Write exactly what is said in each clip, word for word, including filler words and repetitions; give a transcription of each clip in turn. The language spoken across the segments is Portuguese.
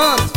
Santos.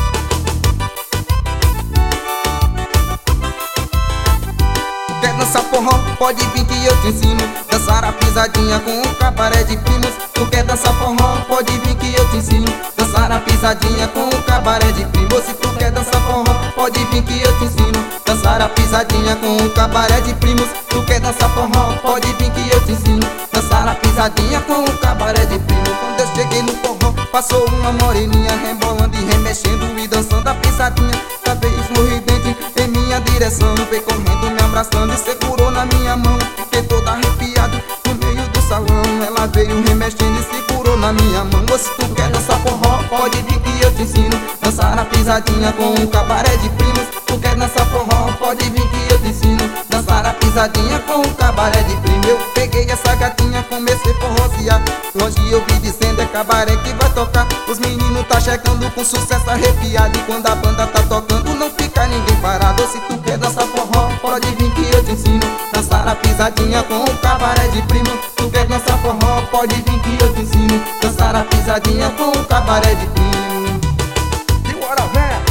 Quer dançar forró? Pode vir que eu te ensino. Dançar a pisadinha com o cabaré de primos. Tu quer dançar forró? Pode vir que eu te ensino. Dançar a pisadinha com o cabaré de primos. Se tu quer dançar forró, pode vir que eu te ensino. Dançar a pisadinha com o cabaré de primos. Tu quer dançar forró? Pode vir que eu te ensino. Dançar a pisadinha com o cabaré de primos. Quando eu cheguei no forró, passou uma moreninha rebolando e remexendo e dançando a pisadinha. Talvez sorridente em minha direção, veio correndo me abraçando e segurou na minha mão. Fiquei todo arrepiado no meio do salão. Ela veio remexendo e segurou na minha mão. Ou se tu quer dançar forró, pode vir que eu te ensino. Dançar a pisadinha com o cabaré de primos. Tu quer dançar forró, pode vir que eu te ensino. Dançar a pisadinha com o cabaré de primos. Eu peguei essa gatinha, comecei a forrosear. Longe eu vi dizendo é cabaré que vai tocar. Os meninos tá chegando com sucesso arrepiado. E quando a banda tá tocando não fica ninguém parado. Ou se tu quer dançar forró, pode vir que eu te ensino. Dançar a pisadinha com o cabaré de primo. Tu quer dançar forró, pode vir que eu te ensino. Dançar a pisadinha com o cabaré de primo. E bora, velho!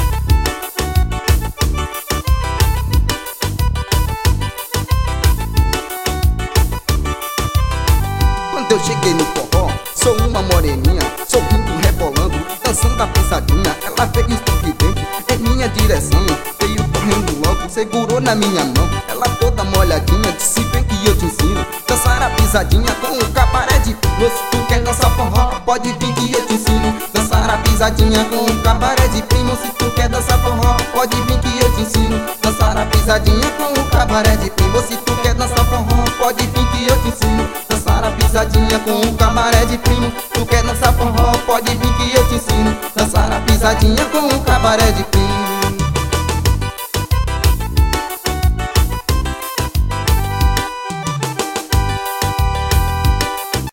Quando eu cheguei no forró, sou uma moreninha, sorrindo, rebolando, dançando a pisadinha. Ela veio estupidente em minha direção, veio correndo logo, segurou na minha mão. Ela toda molhadinha, disse vem que eu te ensino. Dançar a pisadinha com o cabaré de primo. Se tu quer dançar forró, pode vir que eu te ensino. Dançar a pisadinha com o cabaré de primo. Se tu quer dançar forró, pode vir que eu te ensino. Dançar a pisadinha com o cabaré de primo. Se tu quer dançar forró, pode vir que eu te ensino. Dançar a pisadinha com o cabaré de primo. Tu quer dançar forró, pode vir que eu te ensino. Dançar a pisadinha com o cabaré de primo.